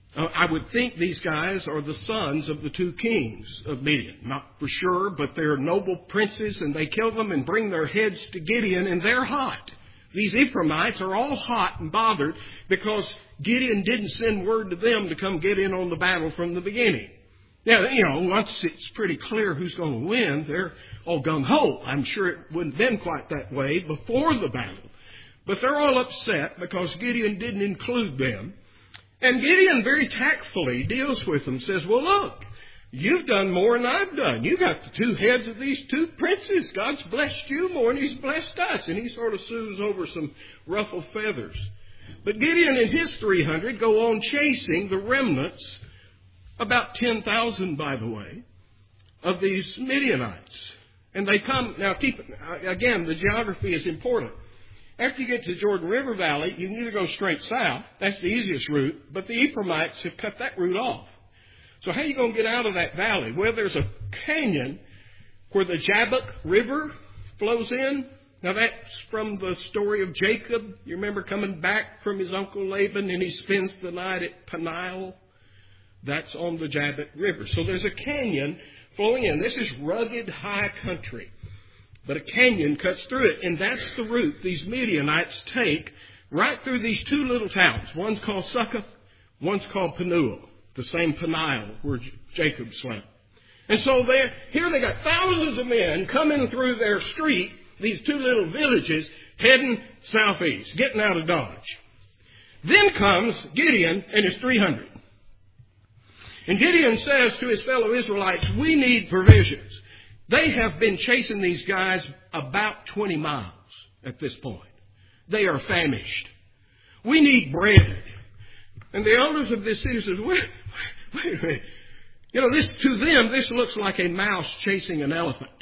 I would think these guys are the sons of the two kings of Midian. Not for sure, but they're noble princes, and they kill them and bring their heads to Gideon, and they're hot. These Ephraimites are all hot and bothered because Gideon didn't send word to them to come get in on the battle from the beginning. Now, once it's pretty clear who's going to win, they're all gung-ho. I'm sure it wouldn't have been quite that way before the battle. But they're all upset because Gideon didn't include them. And Gideon very tactfully deals with them, says, well, look, you've done more than I've done. You got the two heads of these two princes. God's blessed you more than He's blessed us. And he sort of soothes over some ruffled feathers. But Gideon and his 300 go on chasing the remnants, about 10,000, by the way, of these Midianites. And they come, now again, the geography is important. After you get to the Jordan River Valley, you can either go straight south. That's the easiest route. But the Ephraimites have cut that route off. So how are you going to get out of that valley? Well, there's a canyon where the Jabbok River flows in. Now, that's from the story of Jacob. You remember coming back from his uncle Laban, and he spends the night at Peniel. That's on the Jabbok River. So there's a canyon flowing in. This is rugged, high country. But a canyon cuts through it, and that's the route these Midianites take right through these two little towns. One's called Succoth, one's called Penuel, the same Peniel where Jacob slept. And so here they got thousands of men coming through their street, these two little villages, heading southeast, getting out of Dodge. Then comes Gideon and his 300. And Gideon says to his fellow Israelites, we need provisions. They have been chasing these guys about 20 miles at this point. They are famished. We need bread. And the elders of this city says, wait a minute. To them, this looks like a mouse chasing an elephant.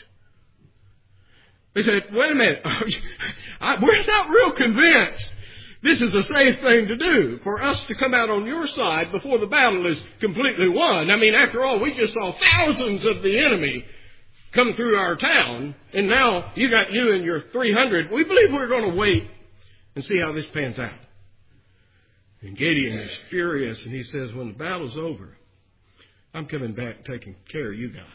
They said, wait a minute. We're not real convinced this is a safe thing to do for us to come out on your side before the battle is completely won. I mean, after all, we just saw thousands of the enemy come through our town, and now you got you and your 300. We believe we're going to wait and see how this pans out. And Gideon is furious, and he says, when the battle's over, I'm coming back taking care of you guys.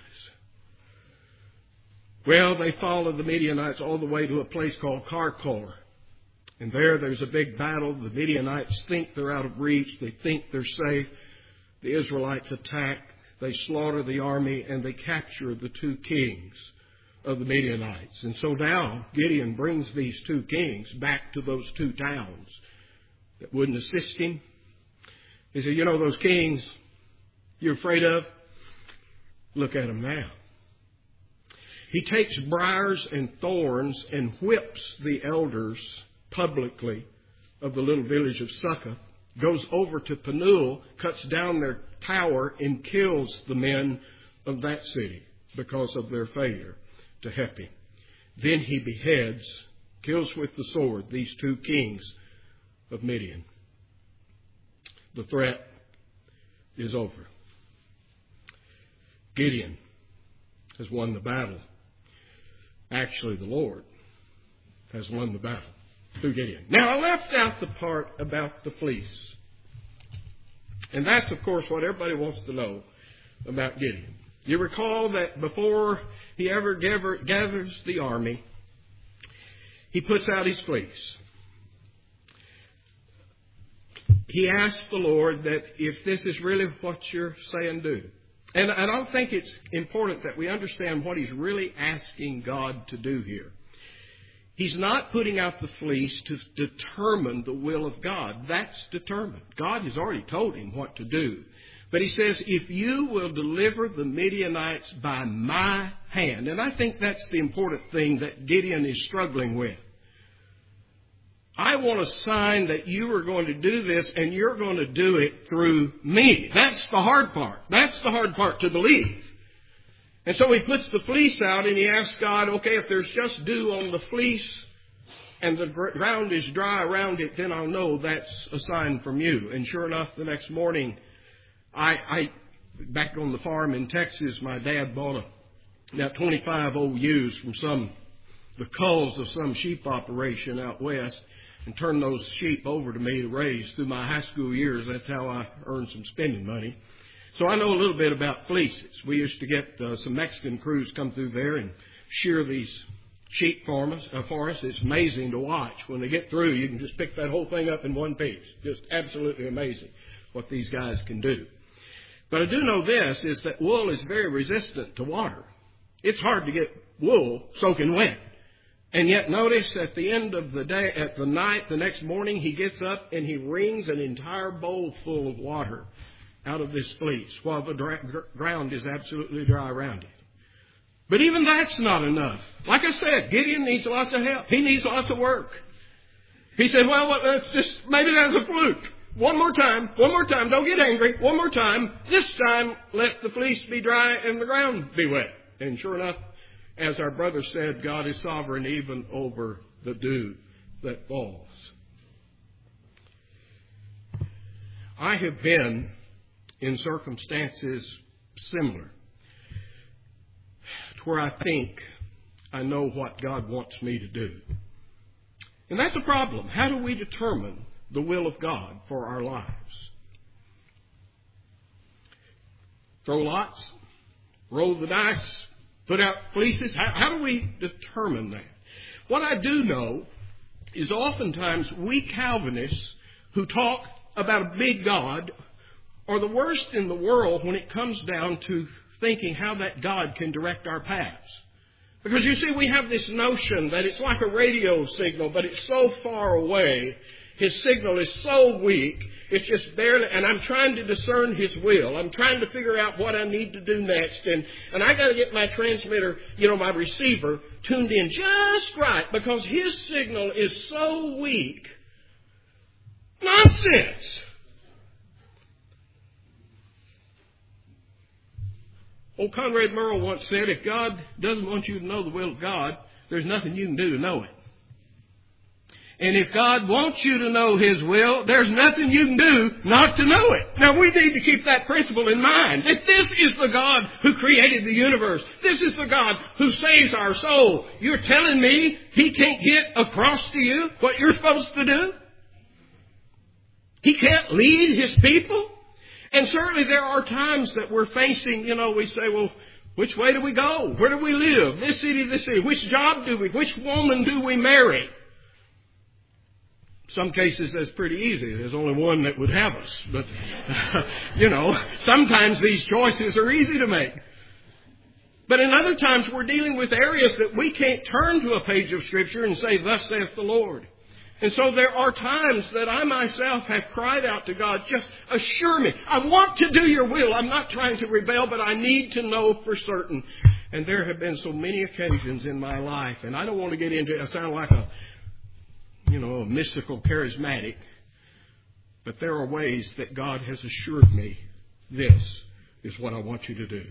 Well, they follow the Midianites all the way to a place called Karkor. And there's a big battle. The Midianites think they're out of reach. They think they're safe. The Israelites attack. They slaughter the army, and they capture the two kings of the Midianites. And so now Gideon brings these two kings back to those two towns that wouldn't assist him. He said, those kings you're afraid of? Look at them now. He takes briars and thorns and whips the elders publicly of the little village of Succoth, goes over to Penuel, cuts down their tower, and kills the men of that city because of their failure to help him. Then he beheads, kills with the sword, these two kings of Midian. The threat is over. Gideon has won the battle. Actually, the Lord has won the battle through Gideon. Now, I left out the part about the fleece. And that's, of course, what everybody wants to know about Gideon. You recall that before he ever gathers the army, he puts out his fleece. He asks the Lord that if this is really what you're saying, do. And I don't think it's important that we understand what he's really asking God to do here. He's not putting out the fleece to determine the will of God. That's determined. God has already told him what to do. But he says, if you will deliver the Midianites by my hand. And I think that's the important thing that Gideon is struggling with. I want a sign that you are going to do this, and you're going to do it through me. That's the hard part. That's the hard part to believe. And so he puts the fleece out, and he asks God, okay, if there's just dew on the fleece and the ground is dry around it, then I'll know that's a sign from you. And sure enough, the next morning, back on the farm in Texas, my dad bought about 25 old ewes from the culls of some sheep operation out west. and turned those sheep over to me to raise through my high school years. That's how I earned some spending money. So I know a little bit about fleeces. We used to get some Mexican crews come through there and shear these sheep for us. It's amazing to watch. When they get through, you can just pick that whole thing up in one piece. Just absolutely amazing what these guys can do. But I do know this, is that wool is very resistant to water. It's hard to get wool soaking wet. And yet notice at the end of the day, at the night, the next morning, he gets up and he wrings an entire bowl full of water out of this fleece while the ground is absolutely dry around it. But even that's not enough. Like I said, Gideon needs lots of help. He needs lots of work. He said, well, maybe that's a fluke. One more time. Don't get angry. One more time. This time, let the fleece be dry and the ground be wet. And sure enough, as our brother said, God is sovereign even over the dew that falls. I have been in circumstances similar to where I think I know what God wants me to do. And that's a problem. How do we determine the will of God for our lives? Throw lots? Roll the dice? Put out fleeces? How do we determine that? What I do know is oftentimes we Calvinists who talk about a big God are the worst in the world when it comes down to thinking how that God can direct our paths. Because you see, we have this notion that it's like a radio signal, but it's so far away. His signal is so weak, it's just barely, and I'm trying to discern His will. I'm trying to figure out what I need to do next. And I got to get my transmitter, my receiver, tuned in just right because His signal is so weak. Nonsense! Old Conrad Merle once said, if God doesn't want you to know the will of God, there's nothing you can do to know it. And if God wants you to know His will, there's nothing you can do not to know it. Now, we need to keep that principle in mind, that this is the God who created the universe. This is the God who saves our soul. You're telling me He can't get across to you what you're supposed to do? He can't lead His people? And certainly there are times that we're facing, we say, well, which way do we go? Where do we live? This city, this city. Which job do we? Which woman do we marry? Some cases that's pretty easy. There's only one that would have us. But, sometimes these choices are easy to make. But in other times we're dealing with areas that we can't turn to a page of Scripture and say, thus saith the Lord. And so there are times that I myself have cried out to God, just assure me. I want to do your will. I'm not trying to rebel, but I need to know for certain. And there have been so many occasions in my life, and I don't want to get into it. I sound like a mystical charismatic. But there are ways that God has assured me this is what I want you to do.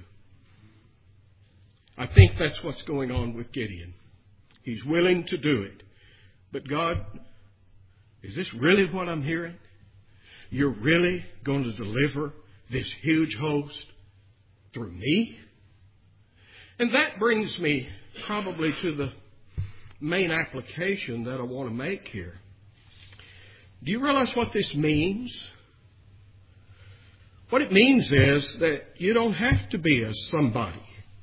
I think that's what's going on with Gideon. He's willing to do it. But God, is this really what I'm hearing? You're really going to deliver this huge host through me? And that brings me probably to the main application that I want to make here. Do you realize what this means? What it means is that you don't have to be a somebody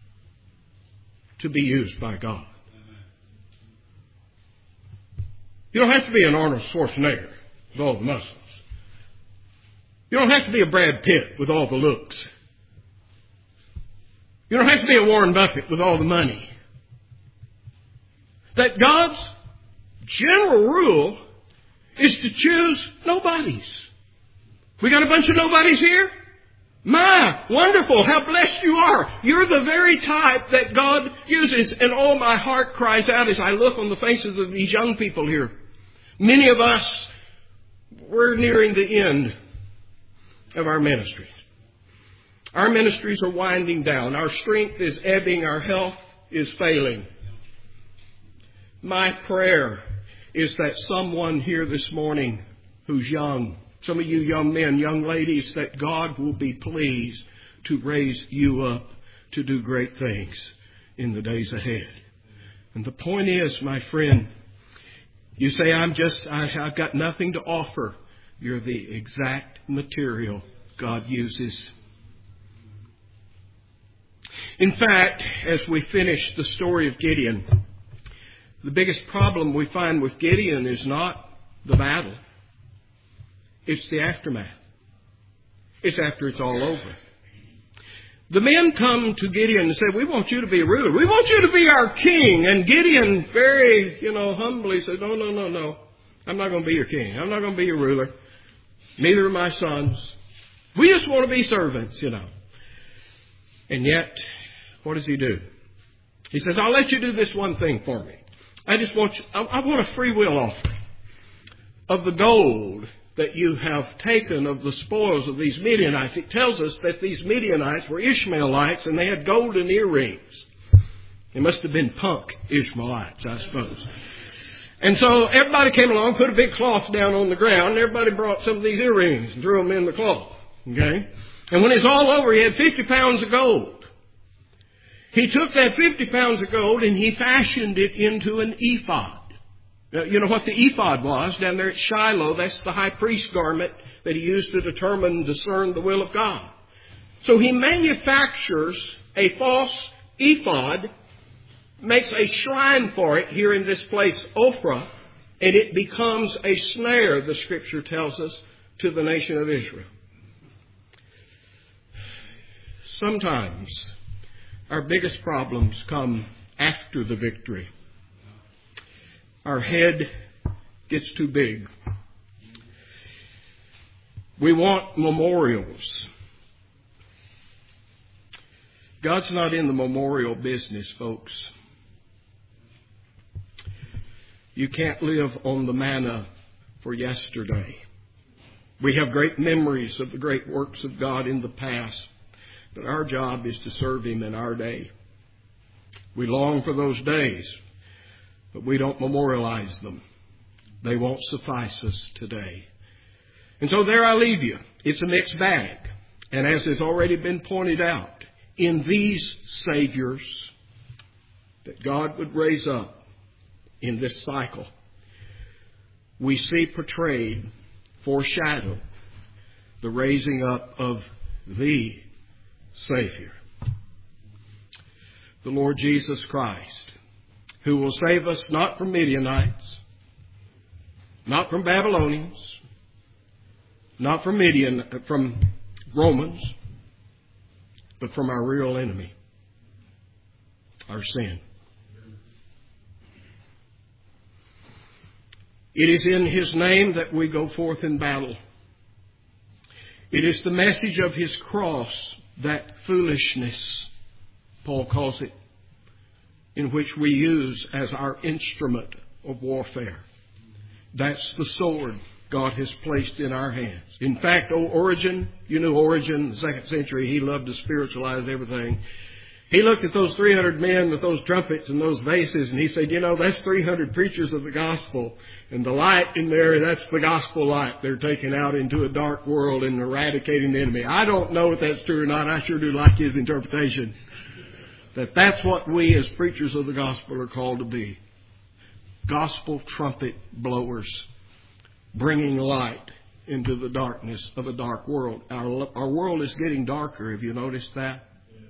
to be used by God. You don't have to be an Arnold Schwarzenegger with all the muscles. You don't have to be a Brad Pitt with all the looks. You don't have to be a Warren Buffett with all the money. That God's general rule is to choose nobodies. We got a bunch of nobodies here? My, wonderful, how blessed you are. You're the very type that God uses. And oh, my heart cries out as I look on the faces of these young people here. Many of us, we're nearing the end of our ministries. Our ministries are winding down. Our strength is ebbing. Our health is failing. My prayer is that someone here this morning who's young, some of you young men, young ladies, that God will be pleased to raise you up to do great things in the days ahead. And the point is, my friend, You say, I've got nothing to offer. You're the exact material God uses. In fact, as we finish the story of Gideon, the biggest problem we find with Gideon is not the battle. It's the aftermath. It's after it's all over. The men come to Gideon and say, we want you to be a ruler. We want you to be our king. And Gideon very, humbly said, no. I'm not going to be your king. I'm not going to be your ruler. Neither are my sons. We just want to be servants, And yet, what does he do? He says, I'll let you do this one thing for me. I want a free will offering of the gold that you have taken of the spoils of these Midianites. It tells us that these Midianites were Ishmaelites and they had golden earrings. They must have been punk Ishmaelites, I suppose. And so everybody came along, put a big cloth down on the ground, and everybody brought some of these earrings and threw them in the cloth. Okay? And when it's all over, he had 50 pounds of gold. He took that 50 pounds of gold and he fashioned it into an ephod. Now, you know what the ephod was down there at Shiloh? That's the high priest garment that he used to discern the will of God. So he manufactures a false ephod, makes a shrine for it here in this place, Ophrah, and it becomes a snare, the Scripture tells us, to the nation of Israel. Sometimes our biggest problems come after the victory. Our head gets too big. We want memorials. God's not in the memorial business, folks. You can't live on the manna for yesterday. We have great memories of the great works of God in the past, but our job is to serve Him in our day. We long for those days, but we don't memorialize them. They won't suffice us today. And so there I leave you. It's a mixed bag. And as has already been pointed out, in these Saviors that God would raise up in this cycle, we see portrayed, foreshadowed, the raising up of the Savior, the Lord Jesus Christ, who will save us not from Midianites, not from Babylonians, not from Romans, but from our real enemy, our sin. It is in His name that we go forth in battle. It is the message of His cross, that foolishness, Paul calls it, in which we use as our instrument of warfare. That's the sword God has placed in our hands. In fact, Origen, you knew Origen, the 2nd century, he loved to spiritualize everything. He looked at those 300 men with those trumpets and those vases, and he said, that's 300 preachers of the gospel. And the light in there, that's the gospel light. They're taken out into a dark world and eradicating the enemy. I don't know if that's true or not. I sure do like his interpretation. That's what we as preachers of the gospel are called to be. Gospel trumpet blowers, bringing light into the darkness of a dark world. Our world is getting darker. Have you noticed that?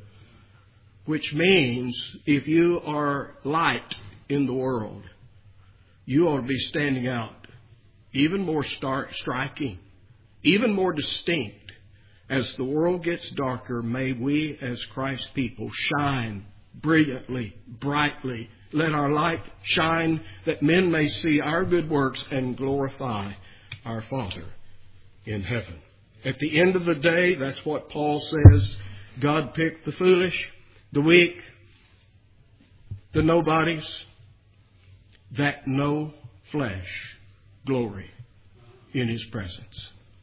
Which means if you are light in the world, you ought to be standing out even more striking, even more distinct. As the world gets darker, may we as Christ's people shine brilliantly, brightly. Let our light shine that men may see our good works and glorify our Father in heaven. At the end of the day, that's what Paul says. God picked the foolish, the weak, the nobodies, that no flesh glory in His presence.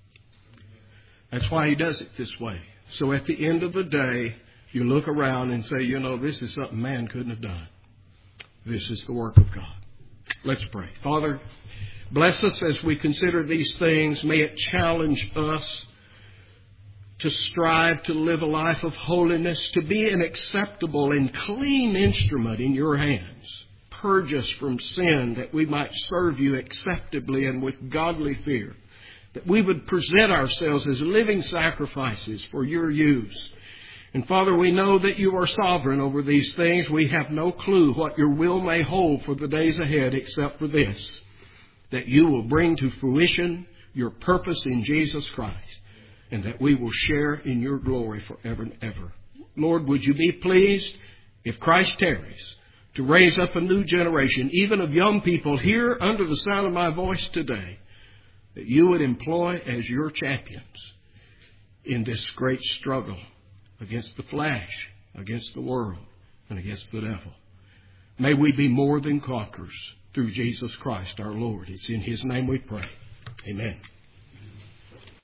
That's why He does it this way. So at the end of the day, you look around and say, this is something man couldn't have done. This is the work of God. Let's pray. Father, bless us as we consider these things. May it challenge us to strive to live a life of holiness, to be an acceptable and clean instrument in Your hands, purge us from sin, that we might serve you acceptably and with godly fear, that we would present ourselves as living sacrifices for your use. And Father, we know that you are sovereign over these things. We have no clue what your will may hold for the days ahead except for this, that you will bring to fruition your purpose in Jesus Christ, and that we will share in your glory forever and ever. Lord, would you be pleased, if Christ tarries, to raise up a new generation, even of young people here under the sound of my voice today, that you would employ as your champions in this great struggle against the flesh, against the world, and against the devil. May we be more than conquerors through Jesus Christ our Lord. It's in his name we pray. Amen.